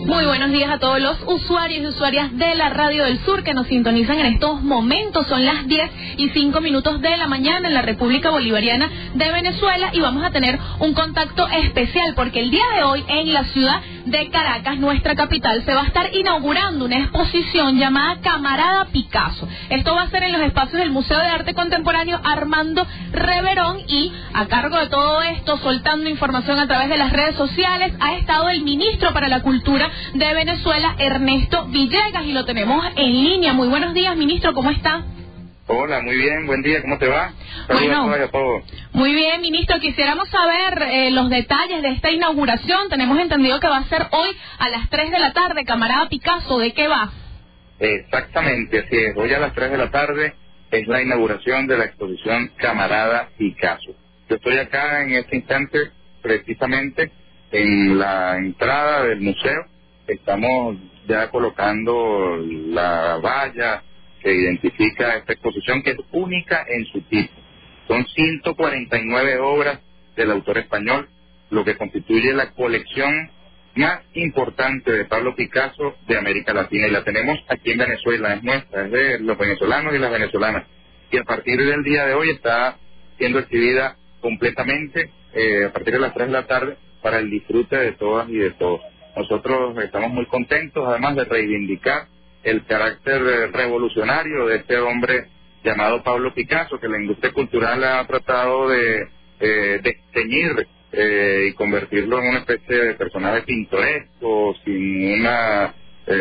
Muy buenos días a todos los usuarios y usuarias de la Radio del Sur que nos sintonizan en estos momentos. Son las 10:05 de la mañana en la República Bolivariana de Venezuela y vamos a tener un contacto especial porque el día de hoy en la ciudad de Caracas, nuestra capital, se va a estar inaugurando una exposición llamada Camarada Picasso. Esto va a ser en los espacios del Museo de Arte Contemporáneo Armando Reverón y a cargo de todo esto, soltando información a través de las redes sociales, ha estado el ministro para la Cultura de Venezuela, Ernesto Villegas, y lo tenemos en línea. Muy buenos días, ministro, ¿cómo está? Hola, muy bien, buen día, ¿cómo te va? Bueno, a todos. Muy bien, ministro, quisiéramos saber los detalles de esta inauguración. Tenemos entendido que va a ser hoy a las 3 de la tarde, Camarada Picasso, ¿de qué va? Exactamente, así es, hoy a las 3 de la tarde es la inauguración de la exposición Camarada Picasso. Yo estoy acá en este instante, precisamente en la entrada del museo. Estamos ya colocando la valla que identifica esta exposición, que es única en su tipo. Son 149 obras del autor español, lo que constituye la colección más importante de Pablo Picasso de América Latina, y la tenemos aquí en Venezuela, es nuestra, es de los venezolanos y las venezolanas, y a partir del día de hoy está siendo exhibida completamente a partir de las 3 de la tarde para el disfrute de todas y de todos. Nosotros estamos muy contentos, además de reivindicar el carácter revolucionario de este hombre llamado Pablo Picasso, que la industria cultural ha tratado de teñir y convertirlo en una especie de personaje pintoresco, sin una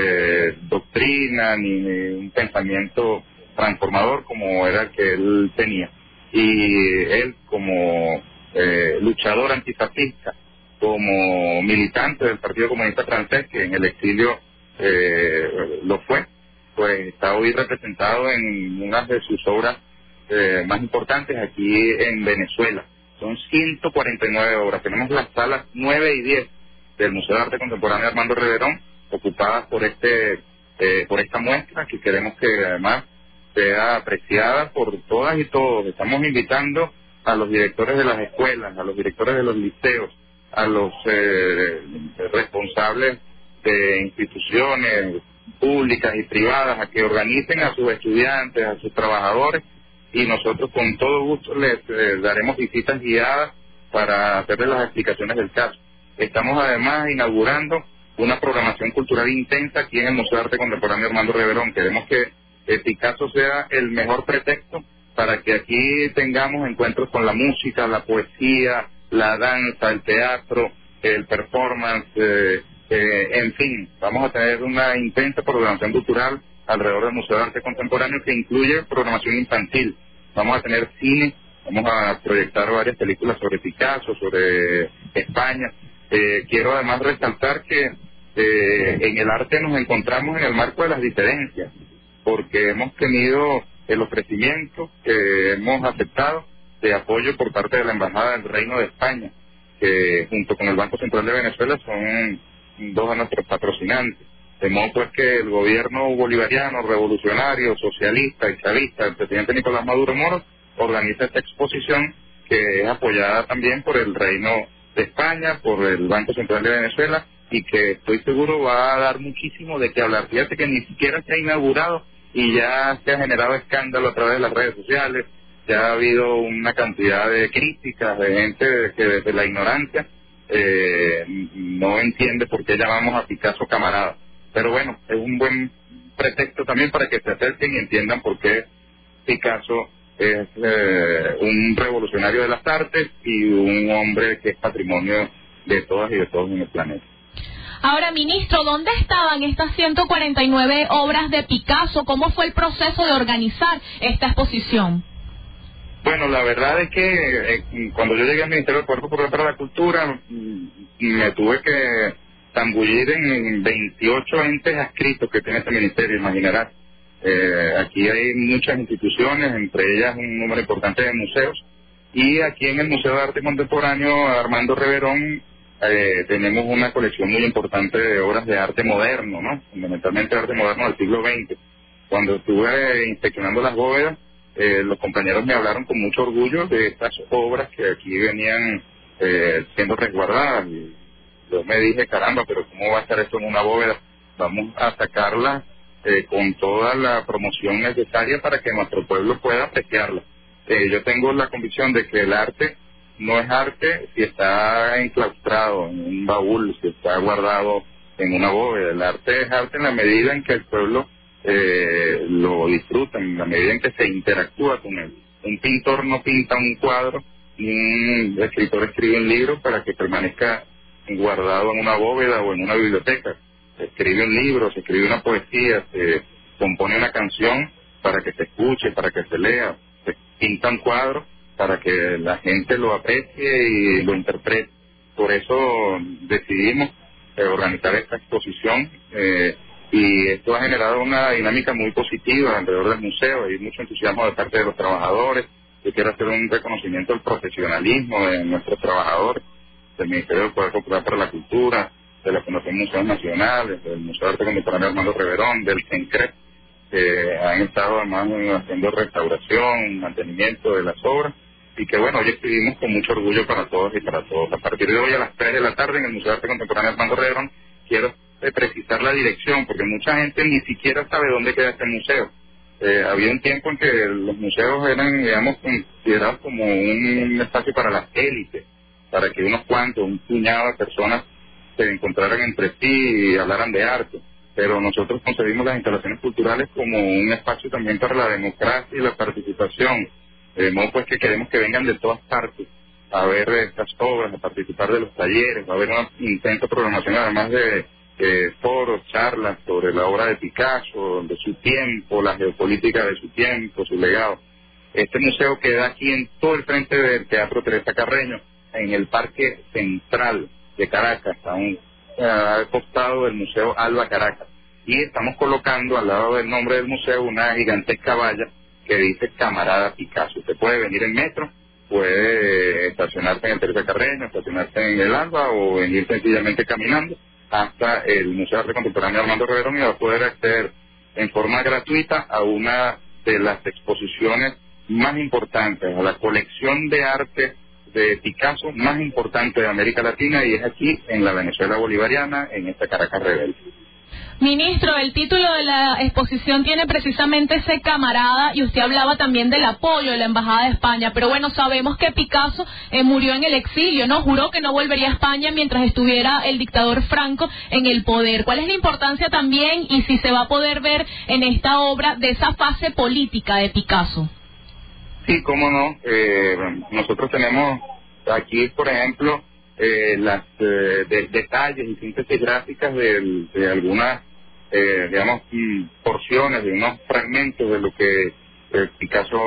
doctrina ni un pensamiento transformador como era el que él tenía. Y él, como luchador antifascista, como militante del Partido Comunista Francés, que en el exilio lo fue, pues está hoy representado en una de sus obras más importantes aquí en Venezuela. Son 149 obras. Tenemos las salas 9 y 10 del Museo de Arte Contemporáneo Armando Reverón ocupadas por esta muestra, que queremos que además sea apreciada por todas y todos. Estamos invitando a los directores de las escuelas, a los directores de los liceos, a los responsables de instituciones públicas y privadas a que organicen a sus estudiantes, a sus trabajadores, y nosotros con todo gusto les daremos visitas guiadas para hacerles las explicaciones del caso. Estamos además inaugurando una programación cultural intensa aquí en el Museo de Arte Contemporáneo Armando Reverón. Queremos que Picasso sea el mejor pretexto para que aquí tengamos encuentros con la música, la poesía, la danza, el teatro, el performance, en fin, vamos a tener una intensa programación cultural alrededor del Museo de Arte Contemporáneo que incluye programación infantil. Vamos a tener cine, vamos a proyectar varias películas sobre Picasso, sobre España. Quiero además resaltar que en el arte nos encontramos en el marco de las diferencias, porque hemos tenido el ofrecimiento que hemos aceptado de apoyo por parte de la Embajada del Reino de España, que junto con el Banco Central de Venezuela son dos de nuestros patrocinantes. De modo pues que el gobierno bolivariano, revolucionario, socialista y chavista, el presidente Nicolás Maduro Moro, organiza esta exposición que es apoyada también por el Reino de España, por el Banco Central de Venezuela, y que estoy seguro va a dar muchísimo de qué hablar. Fíjate que ni siquiera se ha inaugurado y ya se ha generado escándalo a través de las redes sociales, ya ha habido una cantidad de críticas de gente que desde la ignorancia no entiende por qué llamamos a Picasso camarada. Pero bueno, es un buen pretexto también para que se acerquen y entiendan por qué Picasso es un revolucionario de las artes y un hombre que es patrimonio de todas y de todos en el planeta. Ahora, ministro, ¿dónde estaban estas 149 obras de Picasso? ¿Cómo fue el proceso de organizar esta exposición? Bueno, la verdad es que cuando yo llegué al Ministerio del Cuerpo Popular para la Cultura, me tuve que zambullir en 28 entes adscritos que tiene este ministerio, imaginarás. Aquí hay muchas instituciones, entre ellas un número importante de museos, y aquí en el Museo de Arte Contemporáneo Armando Reverón tenemos una colección muy importante de obras de arte moderno, ¿no? Fundamentalmente arte moderno del siglo XX. Cuando estuve inspeccionando las bóvedas, los compañeros me hablaron con mucho orgullo de estas obras que aquí venían siendo resguardadas, y yo me dije, caramba, pero ¿cómo va a estar esto en una bóveda? Vamos a sacarla con toda la promoción necesaria para que nuestro pueblo pueda apreciarla. Yo tengo la convicción de que el arte no es arte si está enclaustrado en un baúl, si está guardado en una bóveda. El arte es arte en la medida en que el pueblo lo disfruta, en la medida en que se interactúa con él. Un pintor no pinta un cuadro, un escritor escribe un libro para que permanezca guardado en una bóveda o en una biblioteca. Se escribe un libro, se escribe una poesía, se compone una canción para que se escuche, para que se lea, se pinta un cuadro para que la gente lo aprecie y lo interprete. Por eso decidimos organizar esta exposición y esto ha generado una dinámica muy positiva alrededor del museo. Hay mucho entusiasmo de parte de los trabajadores. Yo quiero hacer un reconocimiento del profesionalismo de nuestros trabajadores, del Ministerio del Poder Popular para la Cultura, de la Fundación Museos Nacionales, del Museo de Arte Contemporáneo Armando Reverón, del CENCREP, que han estado además haciendo restauración, mantenimiento de las obras, y que bueno, hoy escribimos con mucho orgullo para todos y para todos. A partir de hoy a las 3 de la tarde en el Museo de Arte Contemporáneo Armando Reverón, quiero precisar la dirección, porque mucha gente ni siquiera sabe dónde queda este museo. Había un tiempo en que los museos eran, digamos, considerados como un espacio para las élites, para que unos cuantos, un puñado de personas se encontraran entre sí y hablaran de arte. Pero nosotros concebimos las instalaciones culturales como un espacio también para la democracia y la participación. De modo pues que queremos que vengan de todas partes a ver estas obras, a participar de los talleres, va a haber una intensa programación además de foros, charlas sobre la obra de Picasso, de su tiempo, la geopolítica de su tiempo, su legado. Este museo queda aquí en todo el frente del Teatro Teresa Carreño, en el Parque Central de Caracas, al costado del Museo Alba Caracas. Y estamos colocando al lado del nombre del museo una gigantesca valla que dice Camarada Picasso. Usted puede venir en metro, puede estacionarse en el Teresa Carreño, estacionarse en el Alba o venir sencillamente caminando hasta el Museo de Arte Contemporáneo Armando Reverón y va a poder acceder en forma gratuita a una de las exposiciones más importantes, a la colección de arte de Picasso más importante de América Latina, y es aquí en la Venezuela bolivariana, en esta Caracas Rebelde. Ministro, el título de la exposición tiene precisamente ese camarada, y usted hablaba también del apoyo de la Embajada de España, pero bueno, sabemos que Picasso murió en el exilio, ¿no? Juró que no volvería a España mientras estuviera el dictador Franco en el poder. ¿Cuál es la importancia también, y si se va a poder ver en esta obra, de esa fase política de Picasso? Sí, cómo no. Nosotros tenemos aquí, por ejemplo, las detalles y síntesis gráficas de algunas, digamos, porciones, de unos fragmentos de lo que Picasso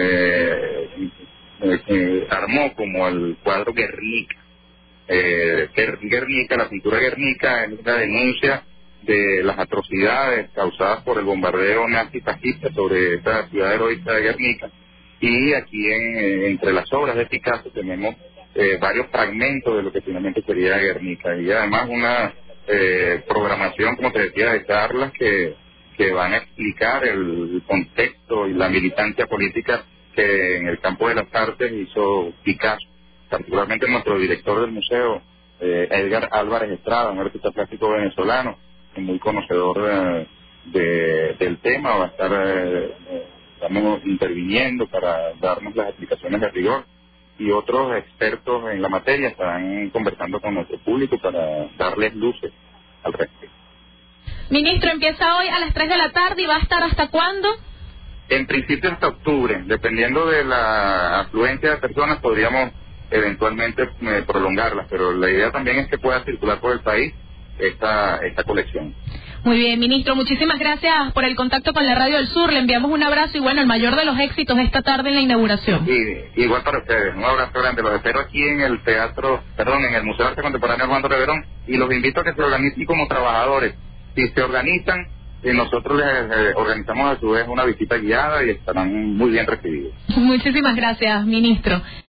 armó como el cuadro Guernica. Guernica, la pintura Guernica, es una denuncia de las atrocidades causadas por el bombardeo nazi-fascista sobre esta ciudad heroica de Guernica. Y aquí entre las obras de Picasso tenemos varios fragmentos de lo que finalmente sería Guernica, y además una programación, como te decía, de charlas que van a explicar el contexto y la militancia política que en el campo de las artes hizo Picasso, particularmente nuestro director del museo, Edgar Álvarez Estrada, un artista plástico venezolano, muy conocedor del tema, va a estar estamos interviniendo para darnos las explicaciones de rigor, y otros expertos en la materia estarán conversando con nuestro público para darles luces al respecto. Ministro, empieza hoy a las 3 de la tarde y va a estar ¿hasta cuándo? En principio hasta octubre, dependiendo de la afluencia de personas podríamos eventualmente prolongarlas, pero la idea también es que pueda circular por el país esta colección. Muy bien, ministro, muchísimas gracias por el contacto con la Radio del Sur. Le enviamos un abrazo y bueno, el mayor de los éxitos esta tarde en la inauguración. Y igual para ustedes, un abrazo grande. Los espero aquí en el en el Museo de Arte Contemporáneo Armando Reverón, y los invito a que se organicen como trabajadores. Si se organizan, nosotros les organizamos a su vez una visita guiada y estarán muy bien recibidos. Muchísimas gracias, ministro.